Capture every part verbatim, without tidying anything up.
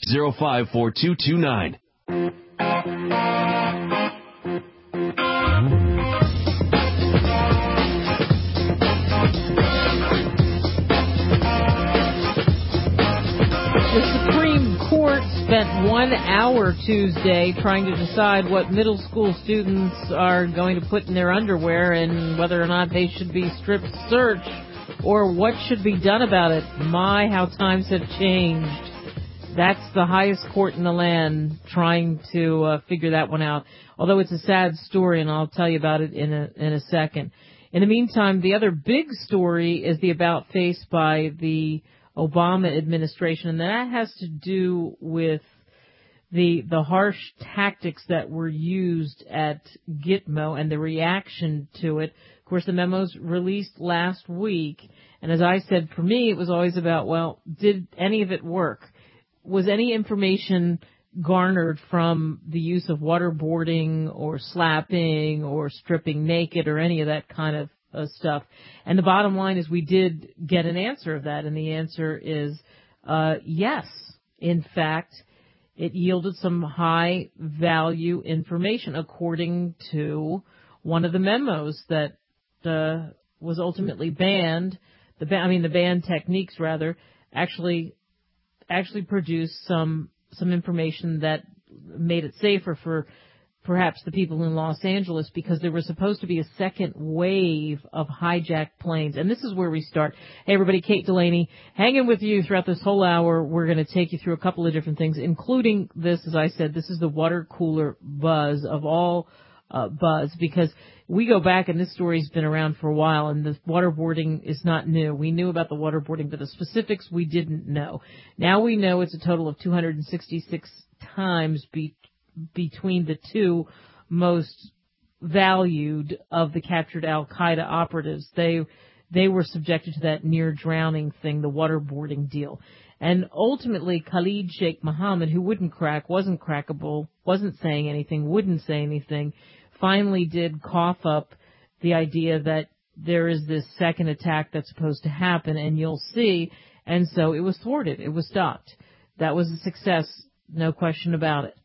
zero five four two two nine. The Supreme Court spent one hour Tuesday trying to decide what middle school students are going to put in their underwear and whether or not they should be strip searched or what should be done about it. My, how times have changed. That's the highest court in the land trying to uh, figure that one out. Although it's a sad story, and I'll tell you about it in a in a second. In the meantime, the other big story is the about face by the Obama administration, and that has to do with the the harsh tactics that were used at Gitmo and the reaction to it. Of course, the memos released last week, and as I said, for me, it was always about, well, did any of it work? Was any information garnered from the use of waterboarding or slapping or stripping naked or any of that kind of uh, stuff? And the bottom line is we did get an answer of that, and the answer is uh, yes. In fact, it yielded some high-value information, according to one of the memos that uh, was ultimately banned. The ba- I mean, the banned techniques, rather, actually actually produced some some information that made it safer for perhaps the people in Los Angeles, because there was supposed to be a second wave of hijacked planes. And this is where we start. Hey, everybody, Kate Delaney, hanging with you throughout this whole hour. We're going to take you through a couple of different things, including this, as I said, this is the water cooler buzz of all uh, buzz, because we go back, and this story's been around for a while, and the waterboarding is not new. We knew about the waterboarding, but the specifics we didn't know. Now we know it's a total of two hundred sixty-six times be, between the two most valued of the captured al-Qaeda operatives. They they were subjected to that near drowning thing, the waterboarding deal. And ultimately, Khalid Sheikh Mohammed, who wouldn't crack, wasn't crackable, wasn't saying anything, wouldn't say anything, finally did cough up the idea that there is this second attack that's supposed to happen, and you'll see. And so it was thwarted. It was stopped. That was a success, no question about it.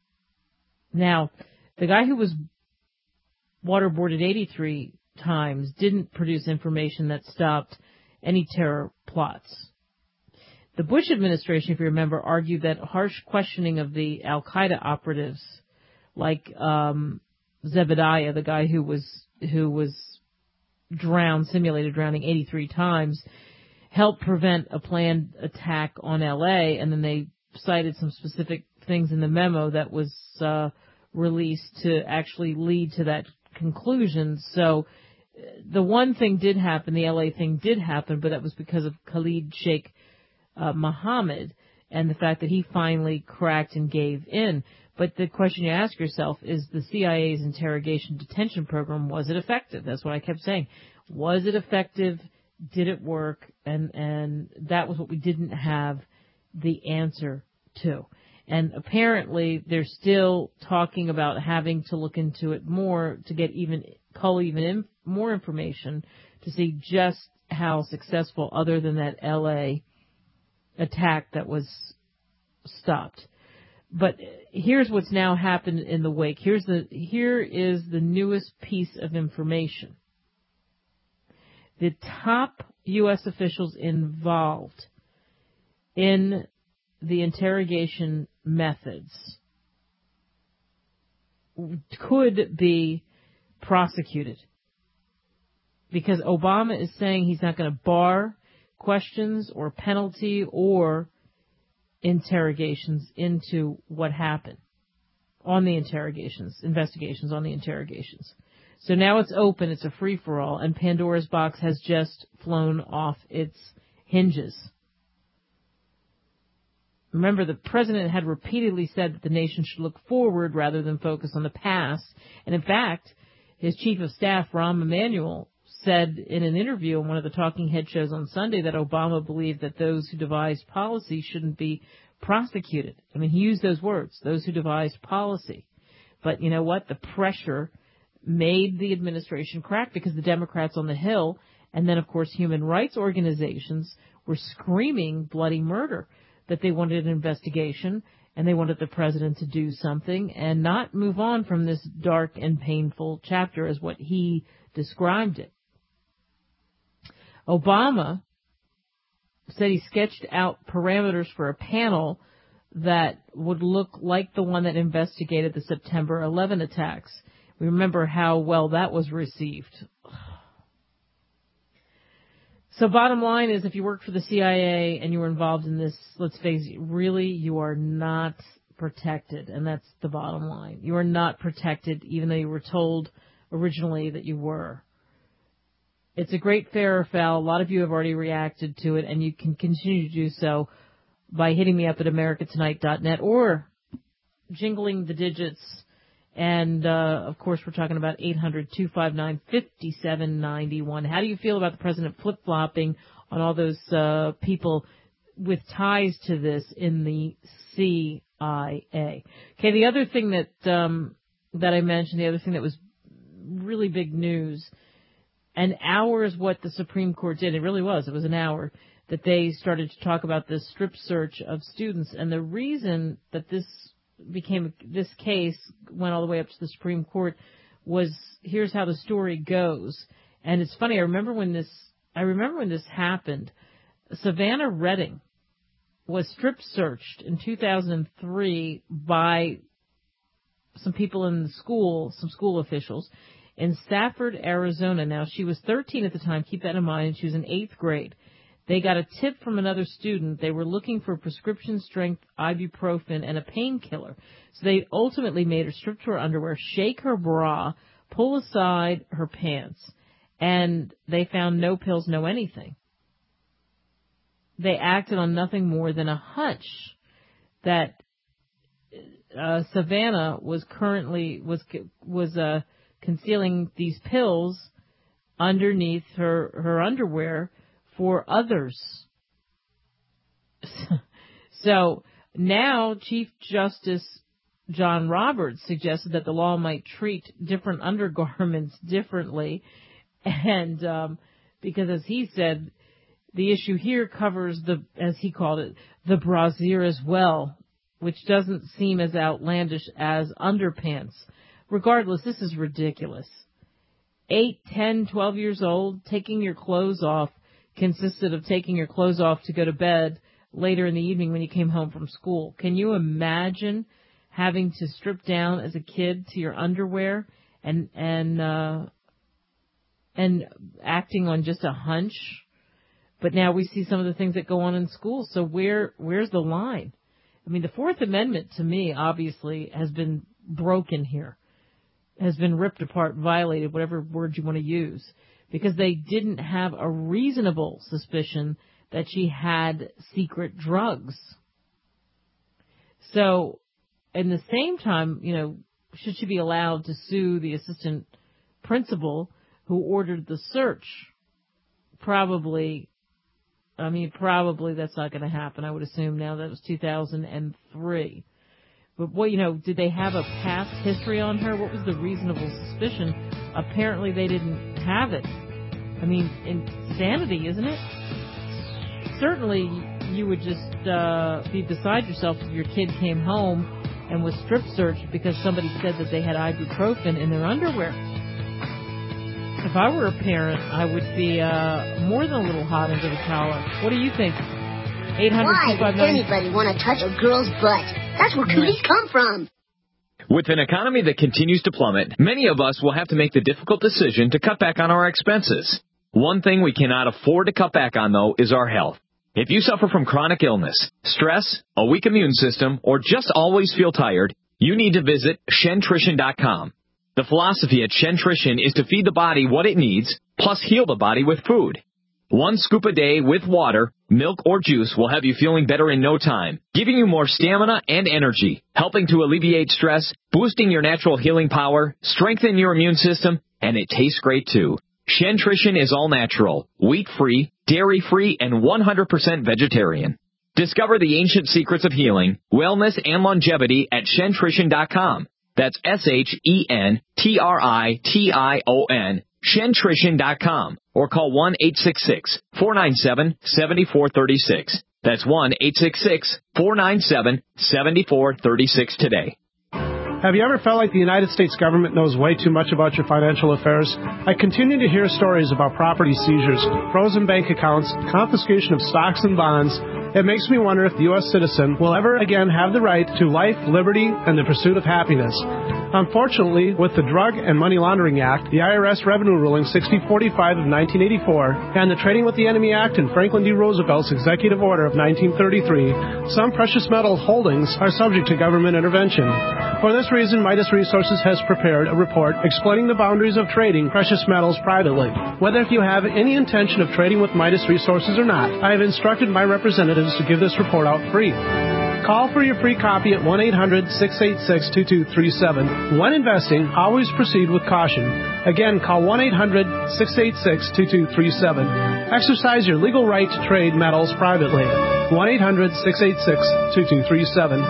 Now, the guy who was waterboarded eighty-three times didn't produce information that stopped any terror plots. The Bush administration, if you remember, argued that harsh questioning of the al-Qaeda operatives, like um, Zebediah, the guy who was who was drowned, simulated drowning eighty-three times, helped prevent a planned attack on L A, and then they cited some specific things in the memo that was uh, released to actually lead to that conclusion. So the one thing did happen, the L A thing did happen, but that was because of Khalid Sheikh uh, Mohammed and the fact that he finally cracked and gave in. But the question you ask yourself is, the C I A's interrogation detention program, was it effective? That's what I kept saying. Was it effective? Did it work? And and that was what we didn't have the answer to. And apparently they're still talking about having to look into it more to get even, cull even in, more information to see just how successful, other than that L A attack that was stopped. But here's what's now happened in the wake. Here's the, here is the newest piece of information. The top U S officials involved in the interrogation methods could be prosecuted, because Obama is saying he's not going to bar questions or penalty or interrogations into what happened on the interrogations, investigations on the interrogations. So now it's open, it's a free-for-all, and Pandora's box has just flown off its hinges. Remember, the president had repeatedly said that the nation should look forward rather than focus on the past. And in fact, his chief of staff, Rahm Emanuel, said in an interview on one of the Talking Head shows on Sunday that Obama believed that those who devised policy shouldn't be prosecuted. I mean, he used those words, those who devised policy. But you know what? The pressure made the administration crack, because the Democrats on the Hill, and then, of course, human rights organizations, were screaming bloody murder. that they wanted an investigation and they wanted the president to do something and not move on from this dark and painful chapter as what he described it. Obama said he sketched out parameters for a panel that would look like the one that investigated the September eleventh attacks. We remember how well that was received. So bottom line is, if you work for the C I A and you were involved in this, let's face it, really, you are not protected. And that's the bottom line. You are not protected, even though you were told originally that you were. It's a great fair or foul. A lot of you have already reacted to it, and you can continue to do so by hitting me up at america tonight dot net or jingling the digits. And, uh, of course, we're talking about eight hundred, two five nine, five seven nine one. How do you feel about the president flip-flopping on all those uh, people with ties to this in the C I A? Okay, the other thing that um, that I mentioned, the other thing that was really big news, an hour is what the Supreme Court did. It really was. It was an hour that they started to talk about this strip search of students. And the reason that this became, this case went all the way up to the Supreme Court was, here's how the story goes. And it's funny, I remember when this, I remember when this happened, Savannah Redding was strip searched in two thousand three by some people in the school, some school officials in Stafford, Arizona. Now, she was thirteen at the time. Keep that in mind. She was in eighth grade. They got a tip from another student. They were looking for prescription-strength ibuprofen and a painkiller. So they ultimately made her strip to her underwear, shake her bra, pull aside her pants, and they found no pills, no anything. They acted on nothing more than a hunch that uh, Savannah was currently was was uh, concealing these pills underneath her her underwear for others. So now Chief Justice John Roberts suggested that the law might treat different undergarments differently, and um, because, as he said, the issue here covers the, as he called it, the brassiere as well, which doesn't seem as outlandish as underpants. Regardless, this is ridiculous. Eight, ten, twelve years old, taking your clothes off consisted of taking your clothes off to go to bed later in the evening when you came home from school. Can you imagine having to strip down as a kid to your underwear and and uh, and acting on just a hunch? But now we see some of the things that go on in school. So where where's the line? I mean, the Fourth Amendment, to me, obviously, has been broken here, has been ripped apart, violated, whatever word you want to use, because they didn't have a reasonable suspicion that she had secret drugs. So, in the same time, you know, should she be allowed to sue the assistant principal who ordered the search? Probably, I mean, probably that's not going to happen, I would assume now. That was two thousand three. But, what, you know, did they have a past history on her? What was the reasonable suspicion? Apparently they didn't have it. I mean, insanity, isn't it? Certainly you would just uh, be beside yourself if your kid came home and was strip searched because somebody said that they had ibuprofen in their underwear. If I were a parent, I would be uh, more than a little hot under the collar. What do you think? eight hundred, Why does anybody want to touch a girl's butt? That's where cooties come from. With an economy that continues to plummet, many of us will have to make the difficult decision to cut back on our expenses. One thing we cannot afford to cut back on, though, is our health. If you suffer from chronic illness, stress, a weak immune system, or just always feel tired, you need to visit Shentrition dot com. The philosophy at Shentrition is to feed the body what it needs, plus heal the body with food. One scoop a day with water, milk, or juice will have you feeling better in no time, giving you more stamina and energy, helping to alleviate stress, boosting your natural healing power, strengthen your immune system, and it tastes great too. Shentrition is all natural, wheat-free, dairy-free, and one hundred percent vegetarian. Discover the ancient secrets of healing, wellness, and longevity at Shentrition dot com. That's S H E N T R I T I O N, Shentrition dot com, or call one eight six six, four nine seven, seven four three six. That's one eight six six, four nine seven, seven four three six today. Have you ever felt like the United States government knows way too much about your financial affairs? I continue to hear stories about property seizures, frozen bank accounts, confiscation of stocks and bonds. It makes me wonder if the U S citizen will ever again have the right to life, liberty, and the pursuit of happiness. Unfortunately, with the Drug and Money Laundering Act, the I R S Revenue Ruling sixty forty-five of nineteen eighty-four, and the Trading with the Enemy Act and Franklin D. Roosevelt's Executive Order of nineteen thirty-three, some precious metal holdings are subject to government intervention. For this reason, Midas Resources has prepared a report explaining the boundaries of trading precious metals privately. Whether if you have any intention of trading with Midas Resources or not, I have instructed my representatives to give this report out free. Call for your free copy at one eight hundred, six eight six, two two three seven. When investing, always proceed with caution. Again, call one eight hundred, six eight six, two two three seven. Exercise your legal right to trade metals privately. one eight hundred, six eight six, two two three seven.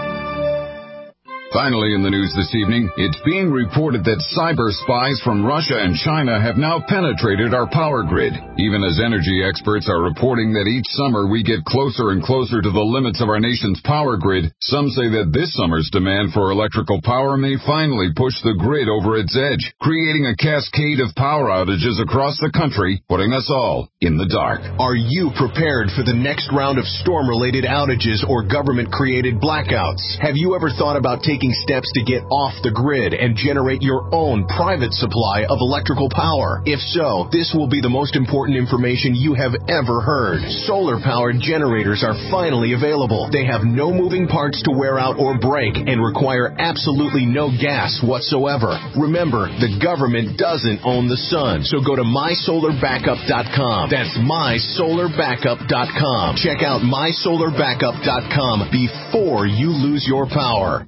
Finally in the news this evening, it's being reported that cyber spies from Russia and China have now penetrated our power grid. Even as energy experts are reporting that each summer we get closer and closer to the limits of our nation's power grid, some say that this summer's demand for electrical power may finally push the grid over its edge, creating a cascade of power outages across the country, putting us all in the dark. Are you prepared for the next round of storm-related outages or government-created blackouts? Have you ever thought about taking steps to get off the grid and generate your own private supply of electrical power? If so, this will be the most important information you have ever heard. Solar-powered generators are finally available. They have no moving parts to wear out or break and require absolutely no gas whatsoever. Remember, the government doesn't own the sun, so go to my solar backup dot com. That's my solar backup dot com. Check out my solar backup dot com before you lose your power.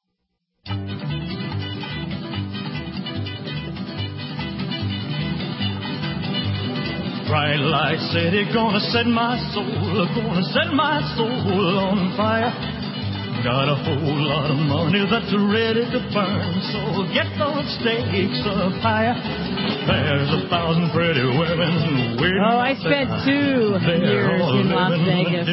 Bright light city, gonna set my soul, gonna set my soul on fire. Got a whole lot of money that's ready to burn, so get those stakes up higher. There's a thousand pretty women waiting. Oh, I spent two years in Las Vegas.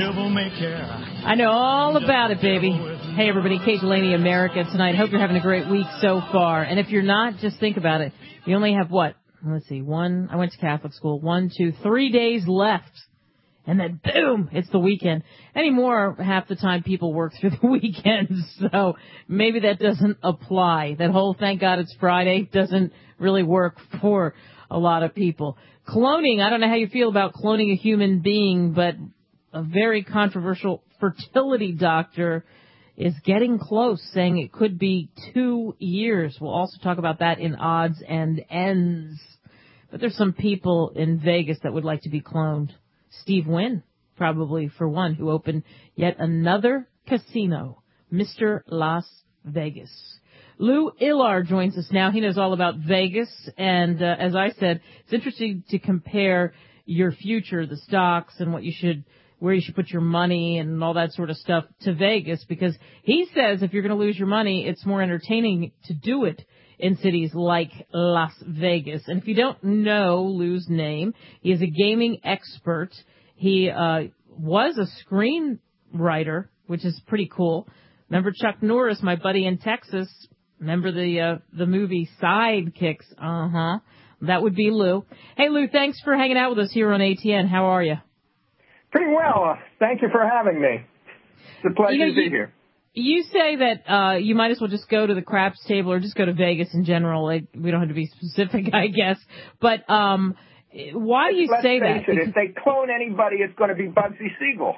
I know all about it, baby. Hey, everybody, Kate Delaney, America tonight. Hope you're having a great week so far. And if you're not, just think about it. You only have what? Let's see, one, I went to Catholic school, one, two, three days left. And then, boom, it's the weekend. Anymore, half the time people work through the weekends, so maybe that doesn't apply. That whole thank God it's Friday doesn't really work for a lot of people. Cloning, I don't know how you feel about cloning a human being, but a very controversial fertility doctor is getting close, saying it could be two years. We'll also talk about that in odds and ends. But there's some people in Vegas that would like to be cloned. Steve Wynn, probably for one, who opened yet another casino, Mister Las Vegas. Lou Illar joins us now. He knows all about Vegas. And uh, as I said, it's interesting to compare your future, the stocks, and what you should, where you should put your money and all that sort of stuff to Vegas, because he says if you're going to lose your money, it's more entertaining to do it in cities like Las Vegas. And if you don't know Lou's name, he is a gaming expert. He uh, was a screenwriter, which is pretty cool. Remember Chuck Norris, my buddy in Texas? Remember the uh, the movie Sidekicks? Uh-huh. That would be Lou. Hey, Lou, thanks for hanging out with us here on A T N. How are you? Pretty well. Uh, thank you for having me. It's a pleasure you know, to be you, here. You say that uh, you might as well just go to the craps table or just go to Vegas in general. Like, we don't have to be specific, I guess. But um, why do you Let's say face that? It, if they clone anybody, it's going to be Bugsy Siegel.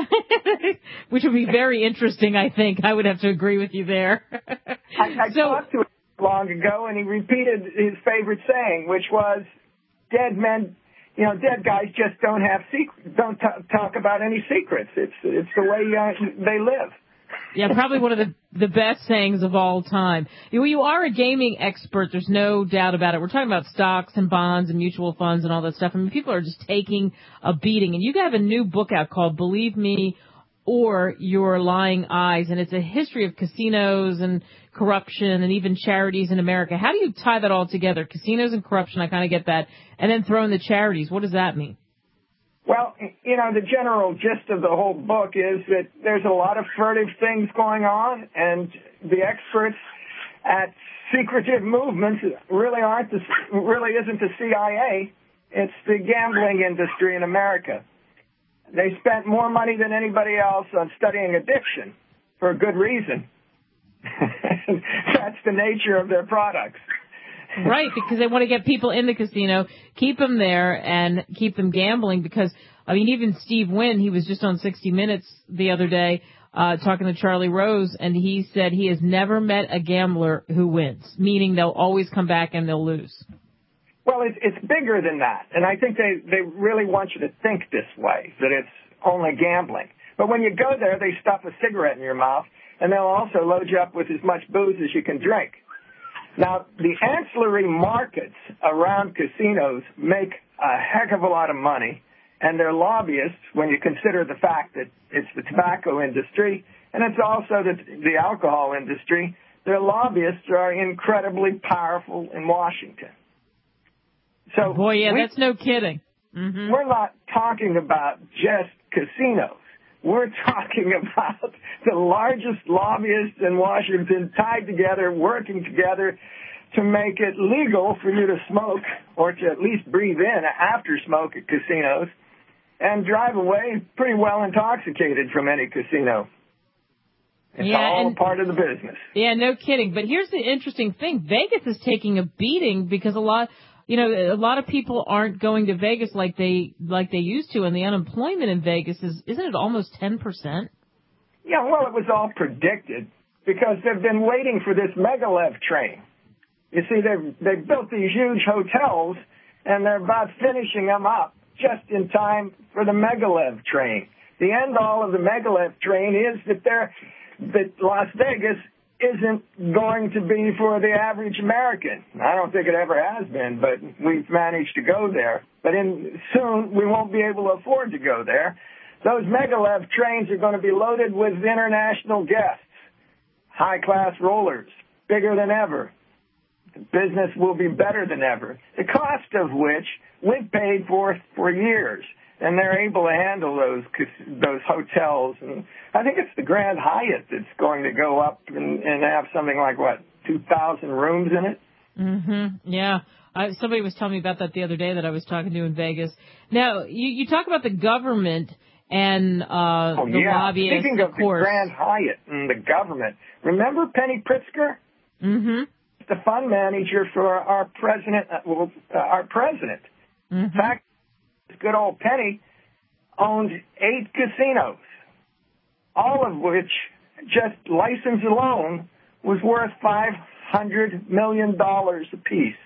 Which would be very interesting, I think. I would have to agree with you there. I, I so, talked to him long ago, and he repeated his favorite saying, which was, dead men, you know, dead guys just don't have secrets, don't t- talk about any secrets. It's it's the way uh, they live. Yeah, probably one of the, the best sayings of all time. You, you are a gaming expert. There's no doubt about it. We're talking about stocks and bonds and mutual funds and all that stuff. I mean, people are just taking a beating. And you have a new book out called Believe Me or Your Lying Eyes. And it's a history of casinos and corruption and even charities in America. How do you tie that all together? Casinos and corruption, I kind of get that. And then throw in the charities. What does that mean? Well, you know, the general gist of the whole book is that there's a lot of furtive things going on, and the experts at secretive movements really aren't the, really isn't the C I A. It's the gambling industry in America. They spent more money than anybody else on studying addiction for a good reason. That's the nature of their products. Right, because they want to get people in the casino, keep them there, and keep them gambling. Because, I mean, even Steve Wynn, he was just on sixty minutes the other day uh, talking to Charlie Rose, and he said he has never met a gambler who wins, meaning they'll always come back and they'll lose. Well, it's, it's bigger than that, and I think they, they really want you to think this way, that it's only gambling. But when you go there, they stuff a cigarette in your mouth, and they'll also load you up with as much booze as you can drink. Now, the ancillary markets around casinos make a heck of a lot of money, and their lobbyists, when you consider the fact that it's the tobacco industry and it's also the, the alcohol industry, their lobbyists are incredibly powerful in Washington. So, boy, yeah, we, that's no kidding. Mm-hmm. We're not talking about just casinos. We're talking about the largest lobbyists in Washington tied together, working together to make it legal for you to smoke or to at least breathe in after smoke at casinos and drive away pretty well intoxicated from any casino. It's yeah, all and, part of the business. Yeah, no kidding. But here's the interesting thing. Vegas is taking a beating because a lot... You know, a lot of people aren't going to Vegas like they like they used to, and the unemployment in Vegas is, isn't it almost ten percent? Yeah, well, it was all predicted because they've been waiting for this Megalev train. You see, they've, they've built these huge hotels, and they're about finishing them up just in time for the Megalev train. The end all of the Megalev train is that they're, that Las Vegas isn't going to be for the average American. I don't think it ever has been, but we've managed to go there. But in soon, we won't be able to afford to go there. Those Megalev trains are going to be loaded with international guests, high-class rollers, bigger than ever. The business will be better than ever, the cost of which we've paid for for years. And they're able to handle those those hotels. And I think it's the Grand Hyatt that's going to go up and, and have something like, what, two thousand rooms in it? Mm-hmm. Yeah. I, somebody was telling me about that the other day that I was talking to in Vegas. Now, you, you talk about the government and uh, oh, the yeah. lobbyists, Speaking of, of course. the Grand Hyatt and the government, remember Penny Pritzker? Mm-hmm. The fund manager for our president. Uh, well, uh, our president. Mm-hmm. In fact, good old Penny owned eight casinos, all of which, just license alone, was worth five hundred million dollars apiece.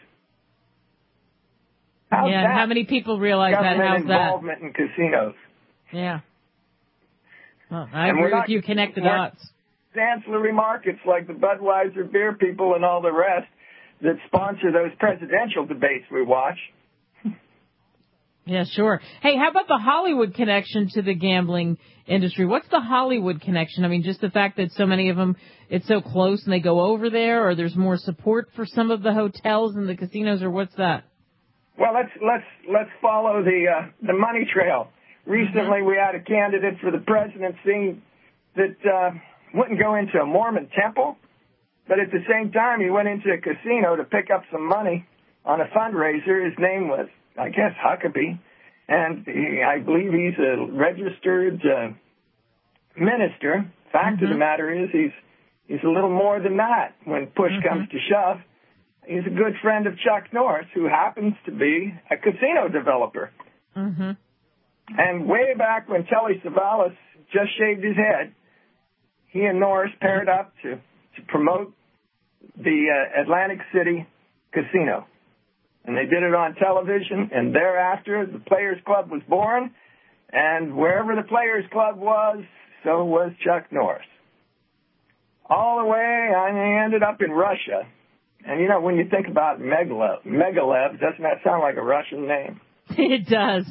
How's yeah, that? How many people realize that? How's involvement that? in casinos. Yeah. Well, I and agree not, with you. Connect the dots. Ancillary markets like the Budweiser beer people and all the rest that sponsor those presidential debates we watch. Yeah, sure. Hey, how about the Hollywood connection to the gambling industry? What's the Hollywood connection? I mean, just the fact that so many of them, it's so close and they go over there, or there's more support for some of the hotels and the casinos, or what's that? Well, let's let's let's follow the uh, the money trail. Recently, mm-hmm. we had a candidate for the presidency that uh, wouldn't go into a Mormon temple, but at the same time, he went into a casino to pick up some money on a fundraiser. His name was, I guess, Huckabee, and he, I believe he's a registered uh, minister. Fact mm-hmm. of the matter is, he's he's a little more than that when push mm-hmm. comes to shove. He's a good friend of Chuck Norris, who happens to be a casino developer. Mm-hmm. And way back when Telly Savalas just shaved his head, he and Norris paired up to, to promote the uh, Atlantic City casino. And they did it on television, and thereafter the Players Club was born, and wherever the Players Club was, so was Chuck Norris. All the way, I mean, he ended up in Russia. And, you know, when you think about Megalev, Megalev, doesn't that sound like a Russian name? It does.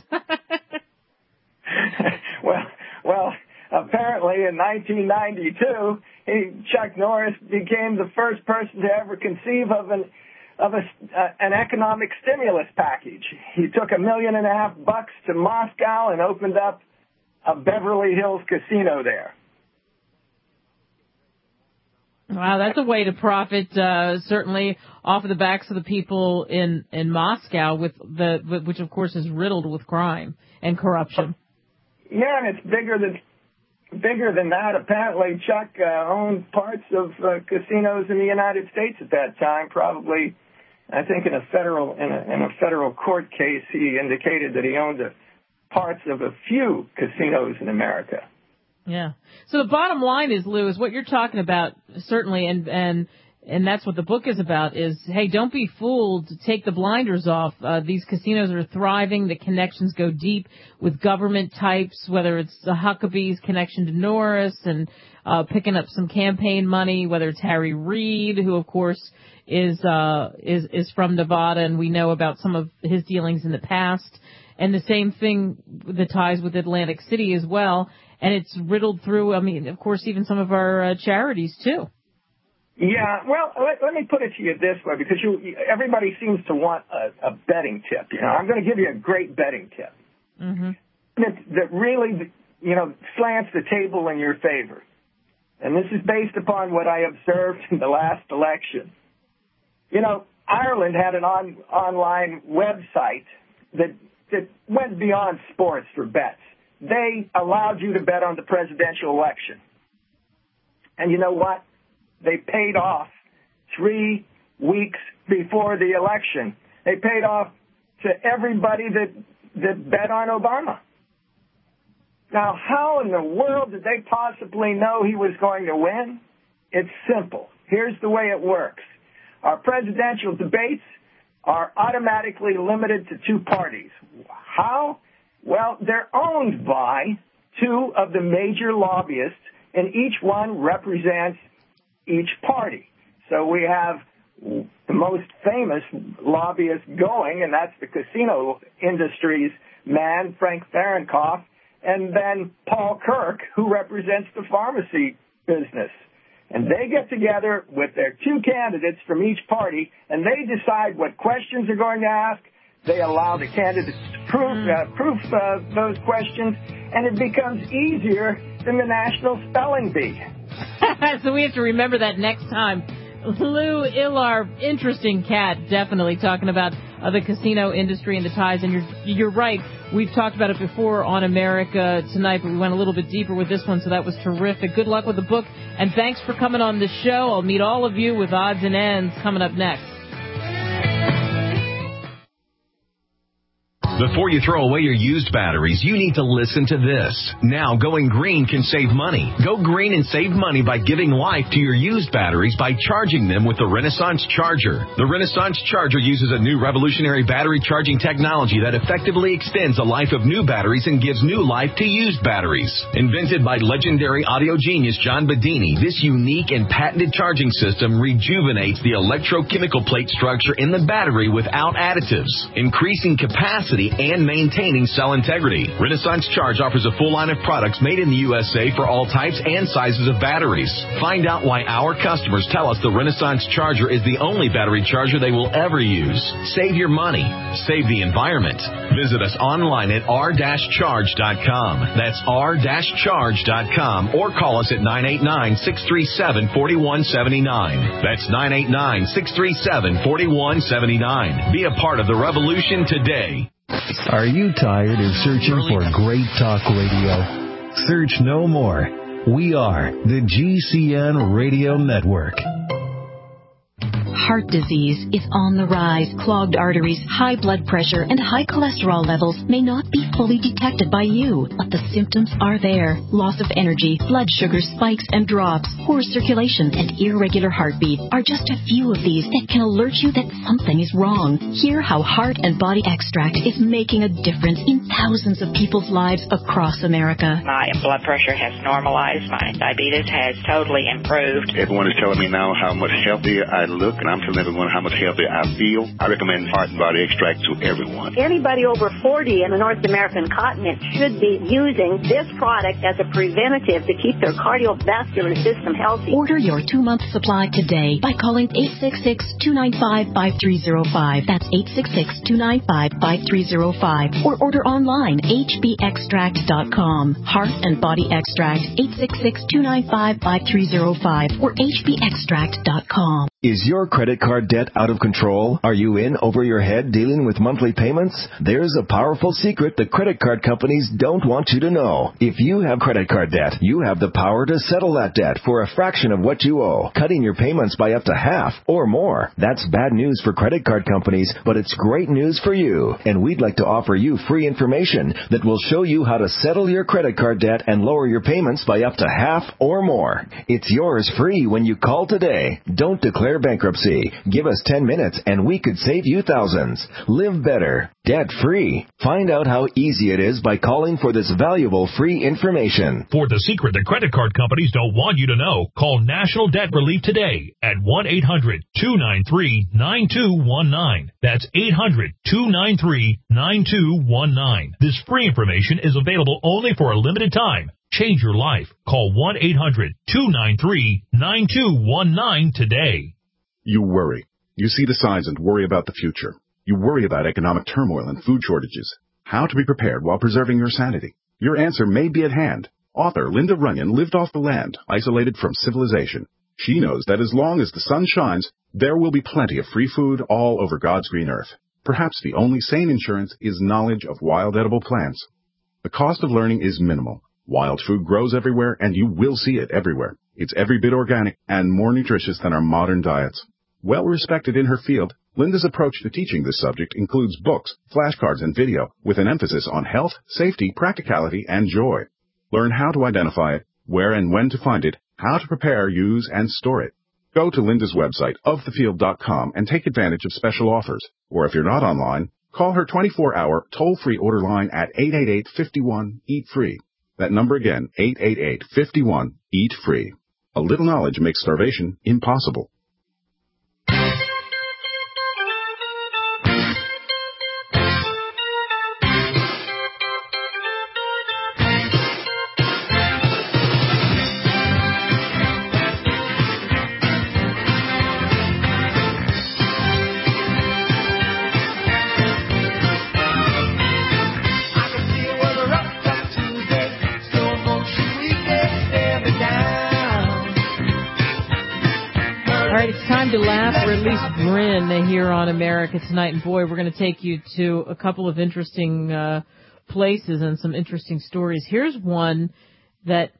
well, well, apparently in nineteen ninety-two, he, Chuck Norris became the first person to ever conceive of an of a, uh, an economic stimulus package. He took a million and a half bucks to Moscow and opened up a Beverly Hills casino there. Wow, that's a way to profit, uh, certainly off of the backs of the people in, in Moscow, with the which of course is riddled with crime and corruption. Yeah, and it's bigger than bigger than that. Apparently, Chuck uh, owned parts of uh, casinos in the United States at that time. Probably, I think in a federal in a, in a federal court case, he indicated that he owned a, parts of a few casinos in America. Yeah. So the bottom line is, Lou, is what you're talking about, certainly, and and and that's what the book is about, is, hey, don't be fooled. Take the blinders off. Uh, these casinos are thriving. The connections go deep with government types, whether it's the Huckabee's connection to Norris and uh, picking up some campaign money, whether it's Harry Reid, who, of course, is uh, is is from Nevada, and we know about some of his dealings in the past. And the same thing, the ties with Atlantic City as well. And it's riddled through, I mean, of course, even some of our uh, charities, too. Yeah, well, let, let me put it to you this way, because you, everybody seems to want a, a betting tip. You know, I'm going to give you a great betting tip mm-hmm. that, that really, you know, slants the table in your favor. And this is based upon what I observed in the last election. You know, Ireland had an on, online website that, that went beyond sports for bets. They allowed you to bet on the presidential election. And you know what? They paid off three weeks before the election. They paid off to everybody that, that bet on Obama. Now, how in the world did they possibly know he was going to win? It's simple. Here's the way it works. Our presidential debates are automatically limited to two parties. How? Well, they're owned by two of the major lobbyists, and each one represents each party. So we have the most famous lobbyist going, and that's the casino industry's man, Frank Fahrenkopf, and then Paul Kirk, who represents the pharmacy business. And they get together with their two candidates from each party, and they decide what questions they're going to ask. They allow the candidates to prove, uh, proof uh, those questions, and it becomes easier than the National Spelling Bee. So we have to remember that next time. Lou Ilar, interesting cat, definitely talking about uh, the casino industry and the ties. And you're you're right. We've talked about it before on America Tonight, but we went a little bit deeper with this one, so that was terrific. Good luck with the book, and thanks for coming on the show. I'll meet all of you with Odds and Ends coming up next. Before you throw away your used batteries, you need to listen to this. Now, going green can save money. Go green and save money by giving life to your used batteries by charging them with the Renaissance Charger. The Renaissance Charger uses a new revolutionary battery charging technology that effectively extends the life of new batteries and gives new life to used batteries. Invented by legendary audio genius John Bedini, this unique and patented charging system rejuvenates the electrochemical plate structure in the battery without additives, increasing capacity and maintaining cell integrity. Renaissance Charge offers a full line of products made in the U S A for all types and sizes of batteries. Find out why our customers tell us the Renaissance Charger is the only battery charger they will ever use. Save your money. Save the environment. Visit us online at r dash charge dot com. That's r dash charge dot com, or call us at nine eight nine, six three seven, four one seven nine. That's nine eight nine, six three seven, four one seven nine. Be a part of the revolution today. Are you tired of searching for great talk radio? Search no more. We are the G C N Radio Network. Heart disease is on the rise. Clogged arteries, high blood pressure, and high cholesterol levels may not be fully detected by you, but the symptoms are there. Loss of energy, blood sugar spikes and drops, poor circulation, and irregular heartbeat are just a few of these that can alert you that something is wrong. Hear how Heart and Body Extract is making a difference in thousands of people's lives across America. My blood pressure has normalized. My diabetes has totally improved. Everyone is telling me now how much healthier I look. and I'm telling everyone how much healthier I feel, I recommend Heart and Body Extract to everyone. Anybody over forty in the North American continent should be using this product as a preventative to keep their cardiovascular system healthy. Order your two-month supply today by calling eight six six, two nine five, five three zero five. That's eight six six, two nine five, five three zero five. Or order online, h b extract dot com. Heart and Body Extract, eight six six, two nine five, five three zero five or h b extract dot com. Is your credit card debt out of control? Are you in over your head dealing with monthly payments? There's a powerful secret the credit card companies don't want you to know. If you have credit card debt, you have the power to settle that debt for a fraction of what you owe, cutting your payments by up to half or more. That's bad news for credit card companies, but it's great news for you. And we'd like to offer you free information that will show you how to settle your credit card debt and lower your payments by up to half or more. It's yours free when you call today. Don't declare bankruptcy. Give us ten minutes and we could save you thousands. Live better, debt-free. Find out how easy it is by calling for this valuable free information. For the secret the credit card companies don't want you to know, call National Debt Relief today at one eight hundred, two nine three, nine two one nine. That's eight hundred, two nine three, nine two one nine. This free information is available only for a limited time. Change your life. Call one eight hundred, two nine three, nine two one nine today. You worry. You see the signs and worry about the future. You worry about economic turmoil and food shortages. How to be prepared while preserving your sanity. Your answer may be at hand. Author Linda Runyon lived off the land, isolated from civilization. She knows that as long as the sun shines, there will be plenty of free food all over God's green earth. Perhaps the only sane insurance is knowledge of wild edible plants. The cost of learning is minimal. Wild food grows everywhere, and you will see it everywhere. It's every bit organic and more nutritious than our modern diets. Well respected in her field, Linda's approach to teaching this subject includes books, flashcards, and video with an emphasis on health, safety, practicality, and joy. Learn how to identify it, where and when to find it, how to prepare, use, and store it. Go to Linda's website, of the field dot com, and take advantage of special offers. Or if you're not online, call her twenty-four hour toll-free order line at eight eight eight, five one, eat free. That number again, eight eight eight, five one, eat free. A little knowledge makes starvation impossible. To laugh or at least grin here on America Tonight. And boy, we're going to take you to a couple of interesting uh, places and some interesting stories. Here's one that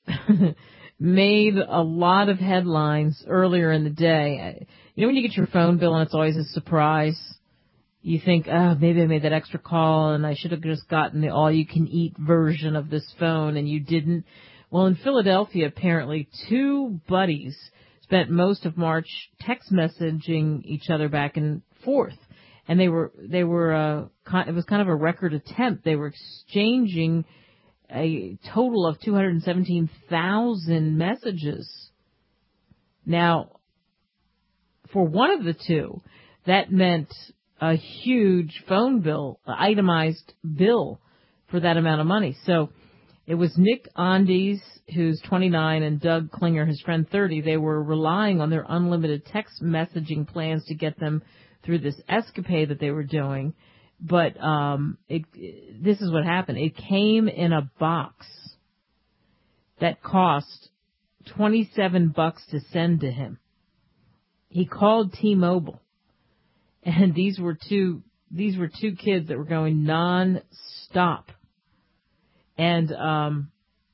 made a lot of headlines earlier in the day. You know when you get your phone bill and it's always a surprise? You think, oh, maybe I made that extra call and I should have just gotten the all-you-can-eat version of this phone, and you didn't. Well, in Philadelphia, apparently, two buddies spent most of March text messaging each other back and forth, and they were they were uh, it was kind of a record attempt. They were exchanging a total of two hundred seventeen thousand messages. Now, for one of the two, that meant a huge phone bill, an itemized bill for that amount of money. So it was Nick Andes, who's twenty-nine, and Doug Klinger, his friend, thirty. They were relying on their unlimited text messaging plans to get them through this escapade that they were doing. But um, it, this is what happened. It came in a box that cost twenty-seven bucks to send to him. He called T-Mobile, and these were two these were two kids that were going non-stop. And um,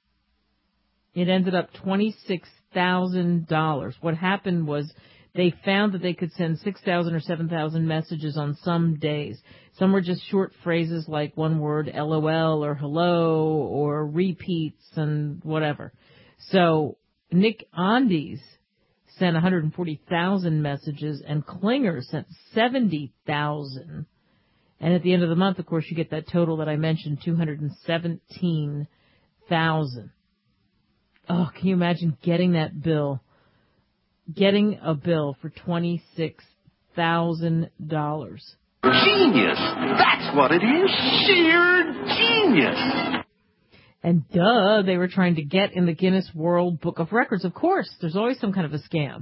it ended up twenty-six thousand dollars. What happened was they found that they could send six thousand or seven thousand messages on some days. Some were just short phrases like one word, LOL, or hello, or repeats and whatever. So Nick Andes sent one hundred forty thousand messages, and Klinger sent seventy thousand. And at the end of the month, of course, you get that total that I mentioned, two hundred seventeen thousand. Oh, can you imagine getting that bill getting a bill for twenty-six thousand dollars. Genius! That's what it is. Sheer genius! And duh, they were trying to get in the Guinness World Book of Records. Of course, there's always some kind of a scam.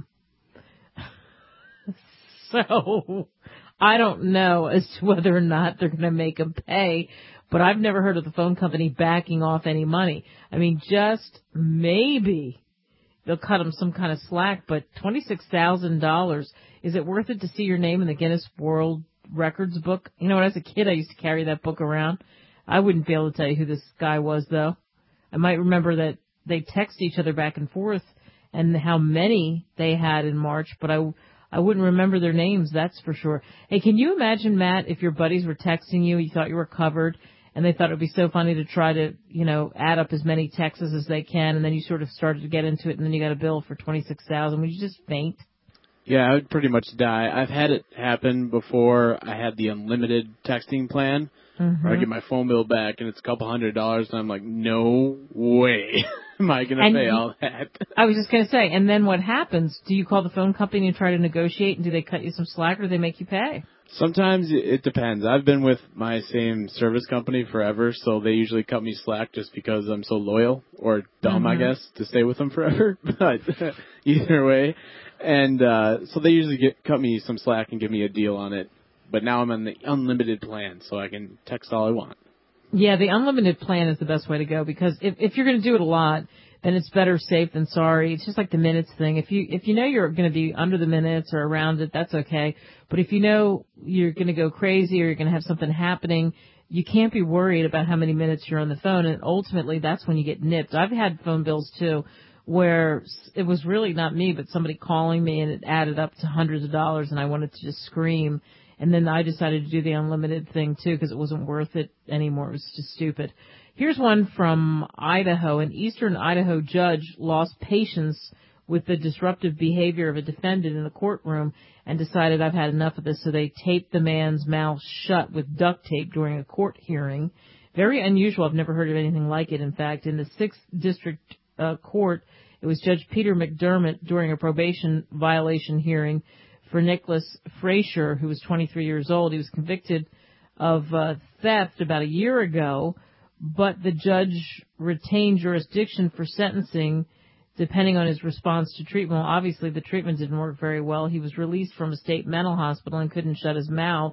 So, I don't know as to whether or not they're going to make them pay, but I've never heard of the phone company backing off any money. I mean, just maybe they'll cut them some kind of slack, but twenty-six thousand dollars, is it worth it to see your name in the Guinness World Records book? You know, when I was a kid, I used to carry that book around. I wouldn't be able to tell you who this guy was, though. I might remember that they text each other back and forth and how many they had in March, but I, I wouldn't remember their names, that's for sure. Hey, can you imagine, Matt, if your buddies were texting you, you thought you were covered, and they thought it would be so funny to try to, you know, add up as many texts as they can, and then you sort of started to get into it, and then you got a bill for twenty-six thousand dollars. Would you just faint? Yeah, I would pretty much die. I've had it happen before. I had the unlimited texting plan, mm-hmm. where I get my phone bill back, and it's a couple hundred dollars, and I'm like, no way am I going to pay all that. I was just going to say, and then what happens? Do you call the phone company and try to negotiate, and do they cut you some slack, or do they make you pay? Sometimes it depends. I've been with my same service company forever, so they usually cut me slack just because I'm so loyal, or dumb, mm-hmm. I guess, to stay with them forever. But either way, and uh so they usually get cut me some slack and give me a deal on it. But now I'm on the unlimited plan, so I can text all I want. Yeah, the unlimited plan is the best way to go, because if, if you're going to do it a lot, then it's better safe than sorry. It's just like the minutes thing. If you if you know you're going to be under the minutes or around it, that's okay. But if you know you're going to go crazy or you're going to have something happening, you can't be worried about how many minutes you're on the phone, and ultimately that's when you get nipped. I've had phone bills, too, where it was really not me, but somebody calling me, and it added up to hundreds of dollars, and I wanted to just scream. And then I decided to do the unlimited thing, too, because it wasn't worth it anymore. It was just stupid. Here's one from Idaho. An eastern Idaho judge lost patience with the disruptive behavior of a defendant in the courtroom and decided, I've had enough of this, so they taped the man's mouth shut with duct tape during a court hearing. Very unusual. I've never heard of anything like it, in fact. In the sixth District uh, Court, it was Judge Peter McDermott during a probation violation hearing for Nicholas Frazier, who was twenty-three years old. He was convicted of uh, theft about a year ago, but the judge retained jurisdiction for sentencing depending on his response to treatment. Well, obviously, the treatment didn't work very well. He was released from a state mental hospital and couldn't shut his mouth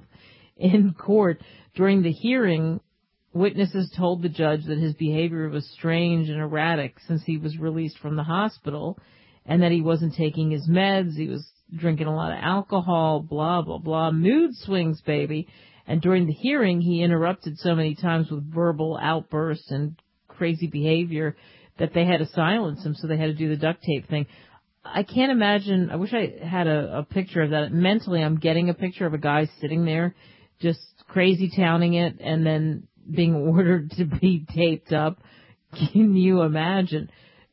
in court. During the hearing, witnesses told the judge that his behavior was strange and erratic since he was released from the hospital, and that he wasn't taking his meds. He was drinking a lot of alcohol, blah, blah, blah. Mood swings, baby. And during the hearing, he interrupted so many times with verbal outbursts and crazy behavior that they had to silence him, so they had to do the duct tape thing. I can't imagine. I wish I had a, a picture of that. Mentally, I'm getting a picture of a guy sitting there just crazy towning it and then being ordered to be taped up. Can you imagine?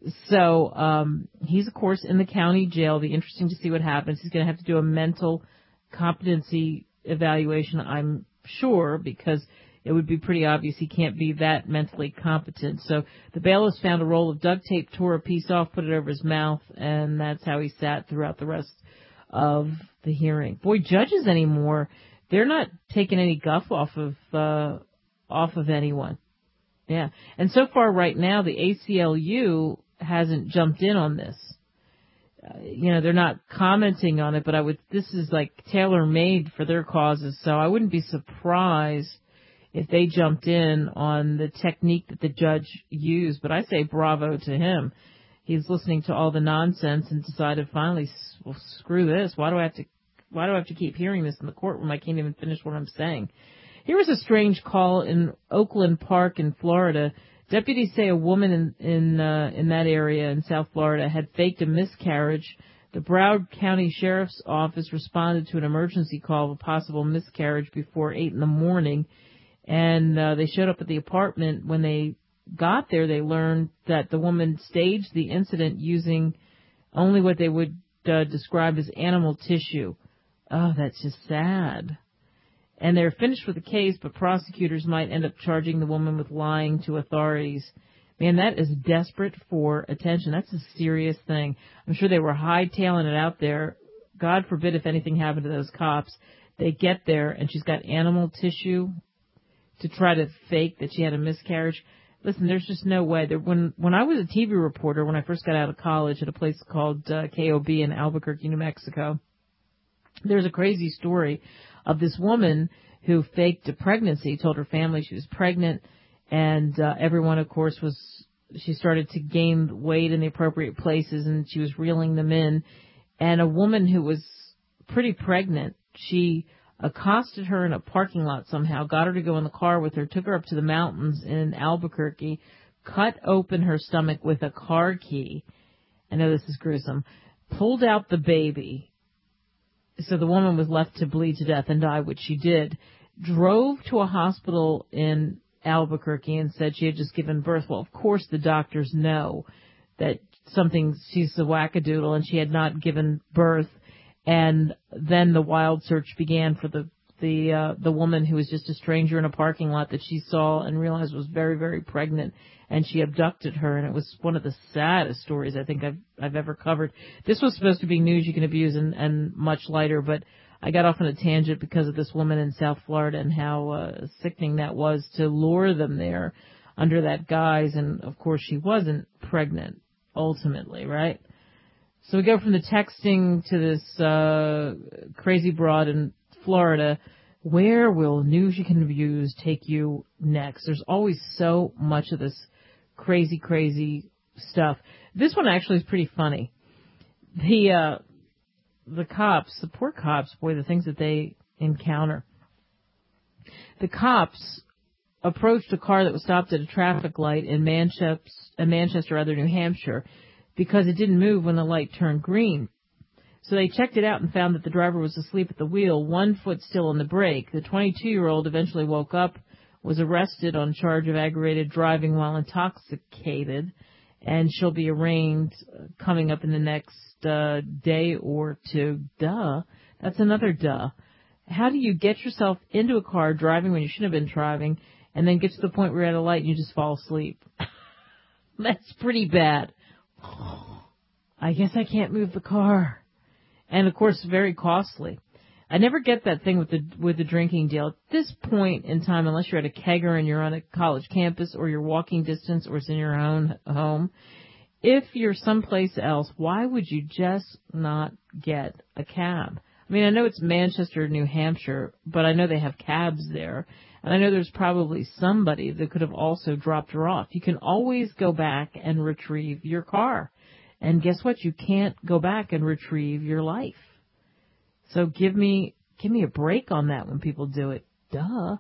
So um he's, of course, in the county jail. It'll be interesting to see what happens. He's going to have to do a mental competency evaluation, I'm sure, because it would be pretty obvious he can't be that mentally competent. So the bailiffs found a roll of duct tape, tore a piece off, put it over his mouth, and that's how he sat throughout the rest of the hearing. Boy, judges anymore, they're not taking any guff off of uh off of anyone. Yeah. And so far right now, the A C L U hasn't jumped in on this. Uh, you know, they're not commenting on it, but I would, this is like tailor-made for their causes, so I wouldn't be surprised if they jumped in on the technique that the judge used. But I say bravo to him. He's listening to all the nonsense and decided finally, well, screw this. Why do I have to, why do I have to keep hearing this in the courtroom? I can't even finish what I'm saying. Here was a strange call in Oakland Park in Florida. Deputies say a woman in in, uh, in that area in South Florida had faked a miscarriage. The Broward County Sheriff's Office responded to an emergency call of a possible miscarriage before eight in the morning, and uh, they showed up at the apartment. When they got there, they learned that the woman staged the incident using only what they would uh, describe as animal tissue. Oh, that's just sad. And they're finished with the case, but prosecutors might end up charging the woman with lying to authorities. Man, that is desperate for attention. That's a serious thing. I'm sure they were hightailing it out there. God forbid if anything happened to those cops. They get there, and she's got animal tissue to try to fake that she had a miscarriage. Listen, there's just no way. There, when when I was a T V reporter, when I first got out of college at a place called uh, K O B in Albuquerque, New Mexico, there's a crazy story of this woman who faked a pregnancy, told her family she was pregnant, and uh, everyone, of course, was, she started to gain weight in the appropriate places, and she was reeling them in. And a woman who was pretty pregnant, she accosted her in a parking lot somehow, got her to go in the car with her, took her up to the mountains in Albuquerque, cut open her stomach with a car key. I know this is gruesome. Pulled out the baby. So the woman was left to bleed to death and die, which she did. Drove to a hospital in Albuquerque and said she had just given birth. Well, of course the doctors know that something, she's a wackadoodle and she had not given birth. And then the wild search began for the the uh, the woman who was just a stranger in a parking lot that she saw and realized was very, very pregnant, and she abducted her. And it was one of the saddest stories I think I've I've ever covered. This was supposed to be news you can abuse and, and much lighter, but I got off on a tangent because of this woman in South Florida and how uh, sickening that was to lure them there under that guise. And of course, she wasn't pregnant ultimately, right? So we go from the texting to this uh, crazy broad in Florida. Where will news you can abuse take you next? There's always so much of this crazy, crazy stuff. This one actually is pretty funny. The uh, the cops, the poor cops, boy, the things that they encounter. The cops approached a car that was stopped at a traffic light in Manchester, in Manchester, rather New Hampshire, because it didn't move when the light turned green. So they checked it out and found that the driver was asleep at the wheel, one foot still on the brake. The twenty-two-year-old eventually woke up, was arrested on charge of aggravated driving while intoxicated, and she'll be arraigned coming up in the next uh, day or two. Duh. That's another duh. How do you get yourself into a car driving when you shouldn't have been driving and then get to the point where you're at a light and you just fall asleep? That's pretty bad. I guess I can't move the car. And, of course, very costly. I never get that thing with the with the drinking deal. At this point in time, unless you're at a kegger and you're on a college campus or you're walking distance or it's in your own home, if you're someplace else, why would you just not get a cab? I mean, I know it's Manchester, New Hampshire, but I know they have cabs there. And I know there's probably somebody that could have also dropped her off. You can always go back and retrieve your car. And guess what? You can't go back and retrieve your life. So give me give me a break on that when people do it. Duh.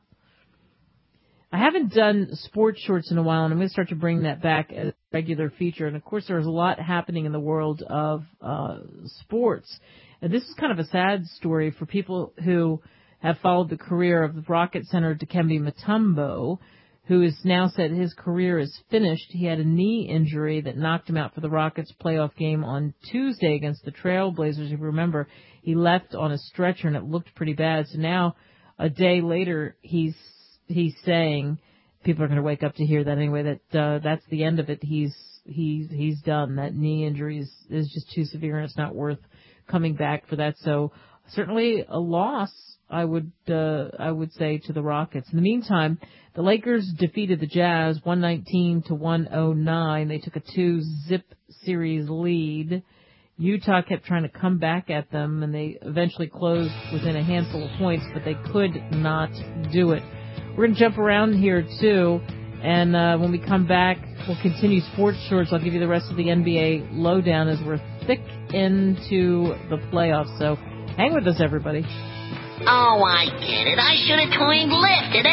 I haven't done sports shorts in a while, and I'm going to start to bring that back as a regular feature. And, of course, there's a lot happening in the world of uh sports. And this is kind of a sad story for people who have followed the career of the Rocket Center Dikembe Mutombo, who has now said his career is finished. He had a knee injury that knocked him out for the Rockets playoff game on Tuesday against the Trailblazers. If you remember, he left on a stretcher and it looked pretty bad. So now, a day later, he's he's saying, people are going to wake up to hear that anyway, that uh, that's the end of it. He's he's he's done. That knee injury is, is just too severe and it's not worth coming back for that. So certainly a loss, I would uh, I would say, to the Rockets. In the meantime, the Lakers defeated the Jazz one nineteen to one oh nine. They took a two-zip series lead. Utah kept trying to come back at them, and they eventually closed within a handful of points, but they could not do it. We're going to jump around here, too, and uh, when we come back, we'll continue sports shorts. I'll give you the rest of the N B A lowdown as we're thick into the playoffs. So hang with us, everybody. Oh, I get it. I should have coined Lyft at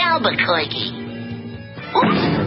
Albuquerque.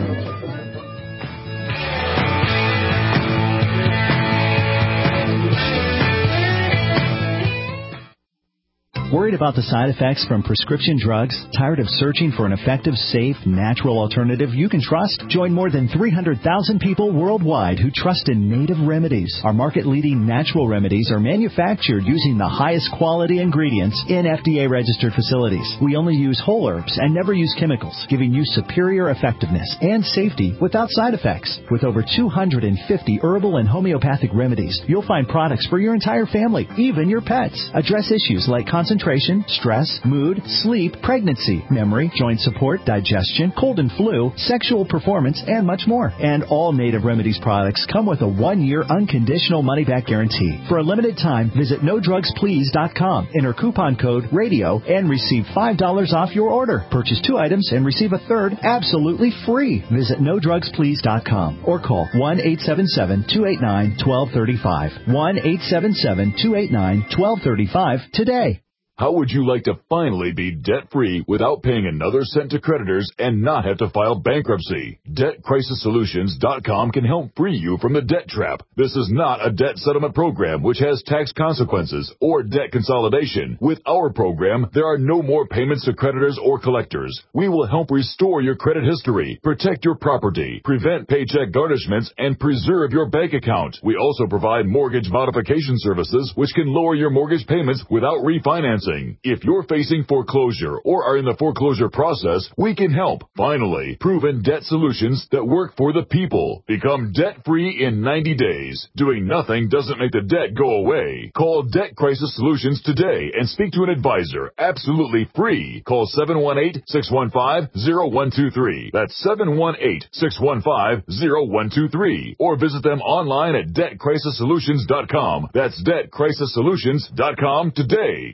Worried about the side effects from prescription drugs? Tired of searching for an effective, safe, natural alternative you can trust? Join more than three hundred thousand people worldwide who trust in Native Remedies. Our market-leading natural remedies are manufactured using the highest quality ingredients in F D A-registered facilities. We only use whole herbs and never use chemicals, giving you superior effectiveness and safety without side effects. With over two hundred fifty herbal and homeopathic remedies, you'll find products for your entire family, even your pets. Address issues like concentration, stress, mood, sleep, pregnancy, memory, joint support, digestion, cold and flu, sexual performance, and much more. And all Native Remedies products come with a one-year unconditional money-back guarantee. For a limited time, visit no drugs please dot com, enter coupon code RADIO, and receive five dollars off your order. Purchase two items and receive a third absolutely free. Visit no drugs please dot com or call one eight seven seven, two eight nine, one two three five. one eight seven seven, two eight nine, one two three five today. How would you like to finally be debt-free without paying another cent to creditors and not have to file bankruptcy? debt crisis solutions dot com can help free you from the debt trap. This is not a debt settlement program which has tax consequences or debt consolidation. With our program, there are no more payments to creditors or collectors. We will help restore your credit history, protect your property, prevent paycheck garnishments, and preserve your bank account. We also provide mortgage modification services which can lower your mortgage payments without refinancing. If you're facing foreclosure or are in the foreclosure process, we can help. Finally, proven debt solutions that work for the people. Become debt-free in ninety days. Doing nothing doesn't make the debt go away. Call Debt Crisis Solutions today and speak to an advisor. Absolutely free. Call seven one eight, six one five, zero one two three. That's seven one eight, six one five, zero one two three. Or visit them online at debt crisis solutions dot com. That's debt crisis solutions dot com today.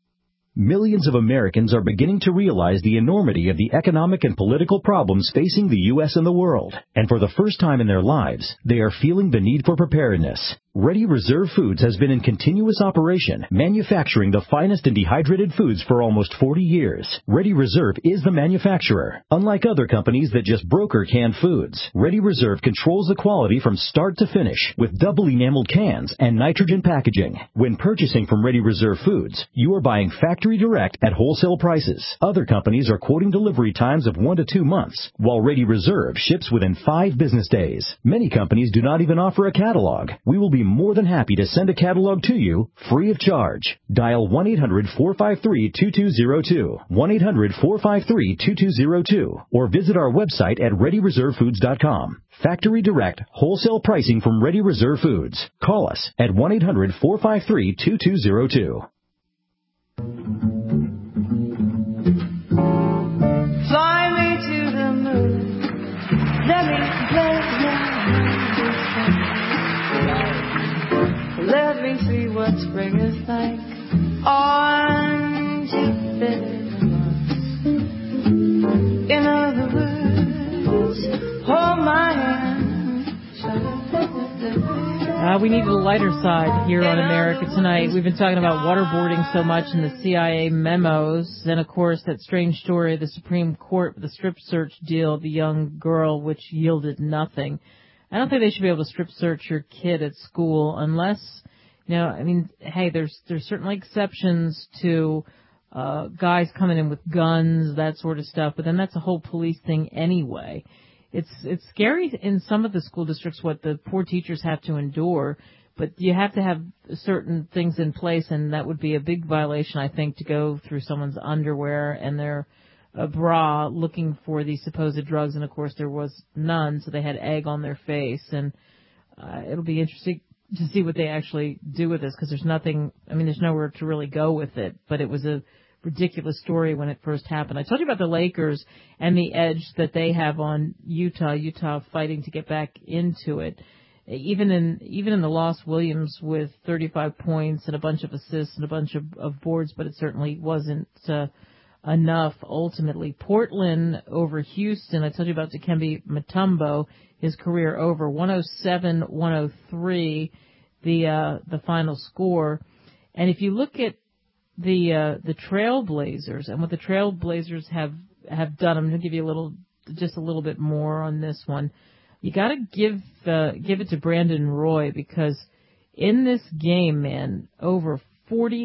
Millions of Americans are beginning to realize the enormity of the economic and political problems facing the U S and the world. And for the first time in their lives, they are feeling the need for preparedness. Ready Reserve Foods has been in continuous operation, manufacturing the finest and dehydrated foods for almost forty years. Ready Reserve is the manufacturer. Unlike other companies that just broker canned foods, Ready Reserve controls the quality from start to finish with double enameled cans and nitrogen packaging. When purchasing from Ready Reserve Foods, you are buying factory direct at wholesale prices. Other companies are quoting delivery times of one to two months, while Ready Reserve ships within five business days. Many companies do not even offer a catalog. We will be more than happy to send a catalog to you free of charge. Dial one eight hundred, four five three, two two zero two, one eight hundred, four five three, two two zero two, or visit our website at ready reserve foods dot com. Factory direct, wholesale pricing from Ready Reserve Foods. Call us at one eight hundred, four five three, two two zero two. Fly me to the moon, let me play. Let me see what spring is like on Jupiter. In other words, hold my hand. Uh, we need a lighter side here on America Tonight. We've been talking about waterboarding so much in the C I A memos. And, of course, that strange story of the Supreme Court, the strip search deal of the young girl, which yielded nothing. I don't think they should be able to strip search your kid at school unless, you know, I mean, hey, there's there's certainly exceptions to uh guys coming in with guns, that sort of stuff, but then that's a whole police thing anyway. It's it's scary in some of the school districts what the poor teachers have to endure, but you have to have certain things in place, and that would be a big violation, I think, to go through someone's underwear and their a bra looking for these supposed drugs, and of course there was none, so they had egg on their face, and uh, it'll be interesting to see what they actually do with this, because there's nothing, I mean, there's nowhere to really go with it, but it was a ridiculous story when it first happened. I told you about the Lakers and the edge that they have on Utah, Utah fighting to get back into it. Even in even in the loss, Williams with thirty-five points and a bunch of assists and a bunch of, of boards, but it certainly wasn't uh, enough ultimately. Portland over Houston. I told you about Dikembe Mutombo, his career over, one oh seven one oh three, the uh, the final score. And if you look at the uh, the Trailblazers and what the Trailblazers have have done, I'm going to give you a little, just a little bit more on this one. You got to give uh, give it to Brandon Roy, because in this game, man, over forty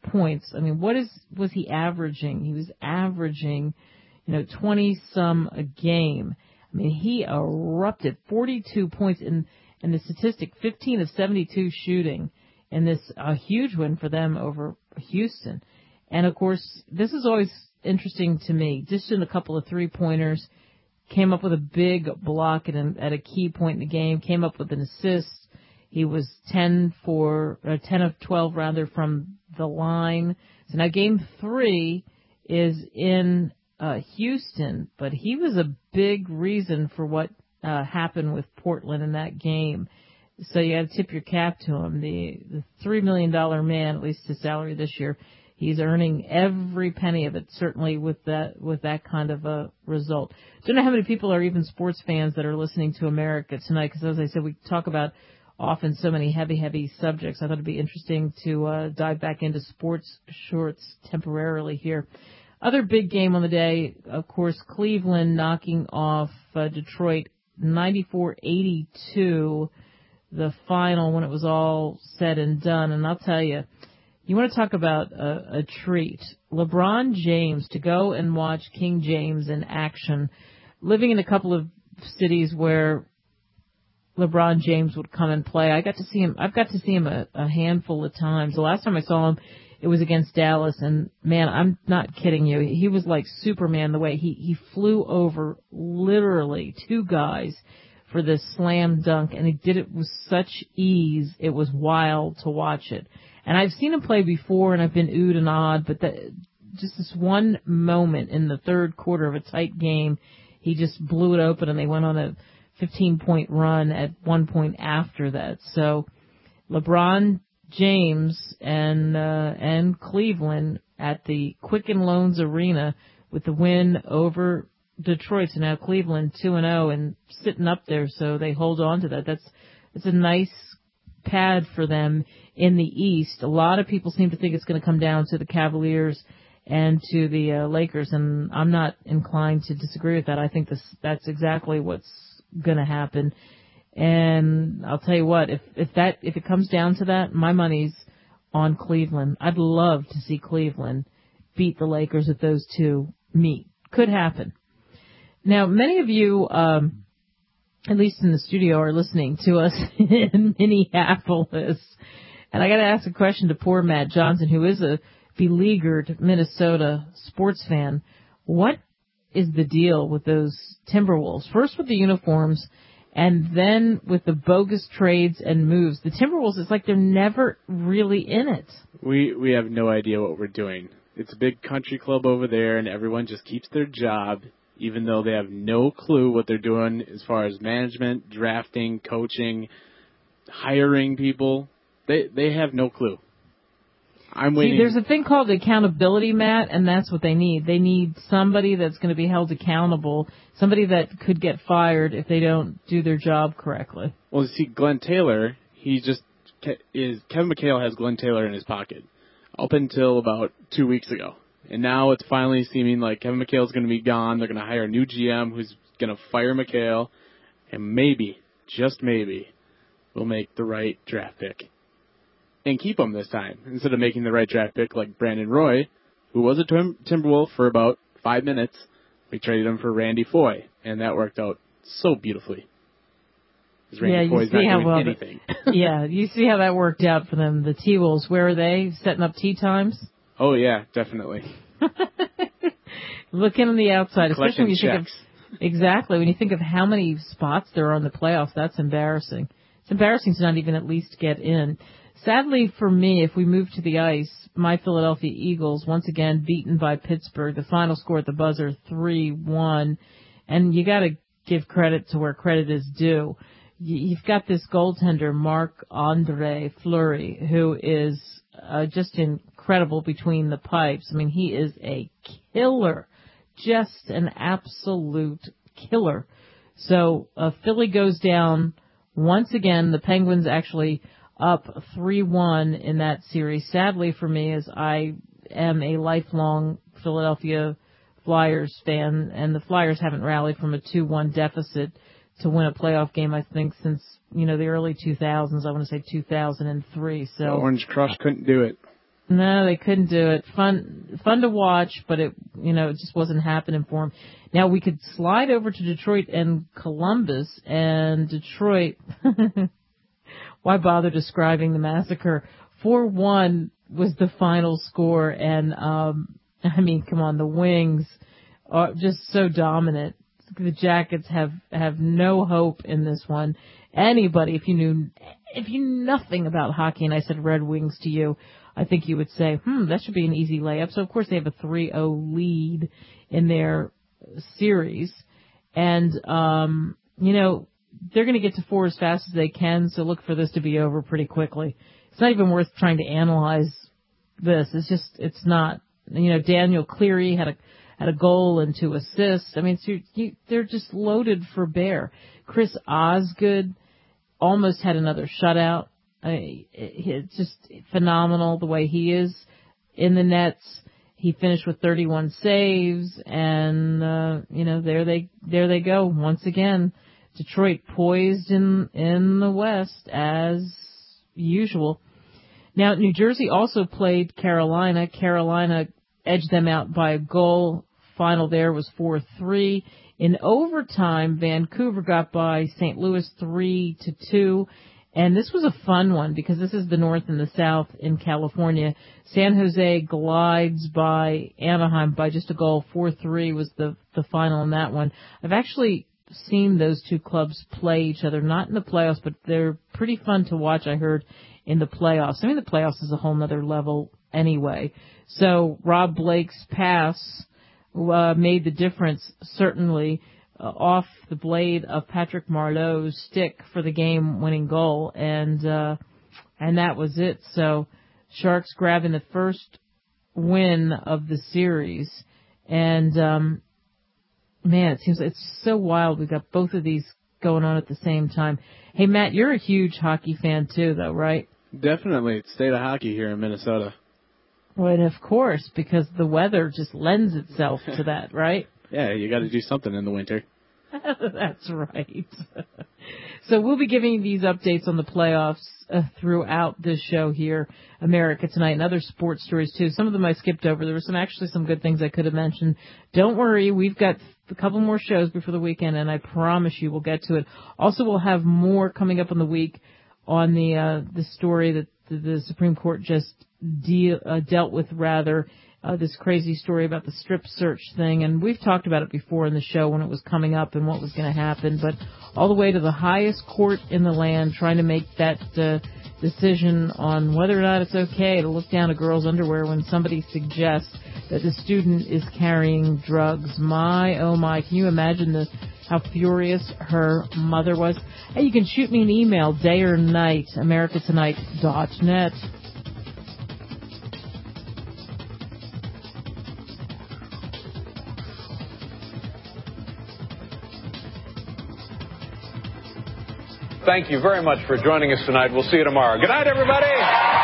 points. I mean, what is was he averaging? He was averaging, you know, twenty-some a game. I mean, he erupted forty-two points in, in the statistic, fifteen of seventy-two shooting, and this a huge win for them over Houston. And, of course, this is always interesting to me. Just in a couple of three-pointers, came up with a big block at a, at a key point in the game, came up with an assist. He was ten for uh, ten of twelve rather from the line. So now game three is in uh, Houston, but he was a big reason for what uh, happened with Portland in that game. So you got to tip your cap to him. The the three million dollar man, at least his salary this year, he's earning every penny of it. Certainly with that with that kind of a result. Don't know how many people are even sports fans that are listening to America tonight, because as I said, we talk about often so many heavy, heavy subjects. I thought it'd be interesting to uh, dive back into sports shorts temporarily here. Other big game on the day, of course, Cleveland knocking off uh, Detroit ninety-four eighty-two, the final when it was all said and done. And I'll tell you, you want to talk about a, a treat. LeBron James, to go and watch King James in action, living in a couple of cities where LeBron James would come and play. I got to see him. I've got to see him a, a handful of times. The last time I saw him, it was against Dallas, and man, I'm not kidding you. He was like Superman the way he he flew over literally two guys for this slam dunk, and he did it with such ease. It was wild to watch it. And I've seen him play before, and I've been oohed and awed, but the, just this one moment in the third quarter of a tight game, he just blew it open, and they went on a fifteen-point run at one point after that. So LeBron James and uh, and Cleveland at the Quicken Loans Arena with the win over Detroit. So now Cleveland two and oh and sitting up there, so they hold on to that. That's it's a nice pad for them in the East. A lot of people seem to think it's going to come down to the Cavaliers and to the uh, Lakers, and I'm not inclined to disagree with that. I think this that's exactly what's going to happen. And I'll tell you what, if if that if it comes down to that, my money's on Cleveland. I'd love to see Cleveland beat the Lakers if those two meet. Could happen. Now, many of you, um, at least in the studio, are listening to us in Minneapolis. And I got to ask a question to poor Matt Johnson, who is a beleaguered Minnesota sports fan. What is the deal with those Timberwolves? First with the uniforms, and then with the bogus trades and moves. The Timberwolves, it's like they're never really in it. We we have no idea what we're doing. It's a big country club over there, and everyone just keeps their job, even though they have no clue what they're doing as far as management, drafting, coaching, hiring people. They they have no clue. I'm waiting. See, there's a thing called accountability, Matt, and that's what they need. They need somebody that's going to be held accountable, somebody that could get fired if they don't do their job correctly. Well, you see, Glenn Taylor, he just is Kevin McHale has Glenn Taylor in his pocket up until about two weeks ago. And now it's finally seeming like Kevin McHale's going to be gone. They're going to hire a new G M who's going to fire McHale, and maybe, just maybe, we'll make the right draft pick. And keep him this time, instead of making the right draft pick like Brandon Roy, who was a Tim- Timberwolf for about five minutes. We traded him for Randy Foye, and that worked out so beautifully. Randy yeah, you Foye's see not how doing well anything. The, yeah, you see how that worked out for them. The T-Wolves, where are they? Setting up tea times? Oh, yeah, definitely. Looking on the outside, especially when you checks. think of, exactly, when you think of how many spots there are in the playoffs, that's embarrassing. It's embarrassing to not even at least get in. Sadly for me, if we move to the ice, my Philadelphia Eagles, once again beaten by Pittsburgh. The final score at the buzzer, three one. And you got to give credit to where credit is due. You've got this goaltender, Marc-Andre Fleury, who is uh, just incredible between the pipes. I mean, he is a killer, just an absolute killer. So uh, Philly goes down once again. The Penguins actually up three one in that series. Sadly for me, as I am a lifelong Philadelphia Flyers fan, and the Flyers haven't rallied from a two one deficit to win a playoff game, I think, since, you know, the early two thousands. I want to say two thousand three. So the Orange Crush couldn't do it. No, they couldn't do it. Fun, fun to watch, but it, you know, it just wasn't happening for them. Now we could slide over to Detroit and Columbus, and Detroit. Why bother describing the massacre? four one was the final score, and um, I mean, come on, the Wings are just so dominant. The Jackets have have no hope in this one. Anybody, if you knew, if you knew nothing about hockey, and I said Red Wings to you, I think you would say, hmm, that should be an easy layup. So, of course, they have a three oh lead in their series. And, um, you know, they're going to get to four as fast as they can, so look for this to be over pretty quickly. It's not even worth trying to analyze this. It's just, it's not. You know, Daniel Cleary had a had a goal and two assists. I mean, it's, you, you, they're just loaded for bear. Chris Osgood almost had another shutout. I, it's just phenomenal the way he is in the nets. He finished with thirty-one saves, and uh, you know there they there they go once again. Detroit poised in in the West as usual. Now New Jersey also played Carolina. Carolina edged them out by a goal. Final there was four three. In overtime, Vancouver got by Saint Louis three to two. And this was a fun one because this is the North and the South in California. San Jose glides by Anaheim by just a goal. four three was the, the final in that one. I've actually seen those two clubs play each other, not in the playoffs, but they're pretty fun to watch, I heard, in the playoffs. I mean, the playoffs is a whole nother level anyway. So Rob Blake's pass uh, made the difference, certainly, uh, off the blade of Patrick Marleau's stick for the game-winning goal, and uh, and that was it. So Sharks grabbing the first win of the series, and um, man, it seems it's so wild. We've got both of these going on at the same time. Hey, Matt, you're a huge hockey fan too, though, right? Definitely. It's state of hockey here in Minnesota. Well, and of course, because the weather just lends itself to that, right? Yeah, you got to do something in the winter. That's right. So we'll be giving you these updates on the playoffs uh, throughout this show here, America Tonight, and other sports stories too. Some of them I skipped over. There were some actually some good things I could have mentioned. Don't worry, we've got a couple more shows before the weekend, and I promise you we'll get to it. Also, we'll have more coming up on the week on the uh, the story that the, the Supreme Court just deal, uh, dealt with, rather. Uh, this crazy story about the strip search thing, and we've talked about it before in the show when it was coming up and what was going to happen, but all the way to the highest court in the land trying to make that uh, decision on whether or not it's okay to look down a girl's underwear when somebody suggests that the student is carrying drugs. My, oh my, can you imagine the how furious her mother was? Hey, you can shoot me an email, day or night, america tonight dot net. Thank you very much for joining us tonight. We'll see you tomorrow. Good night, everybody.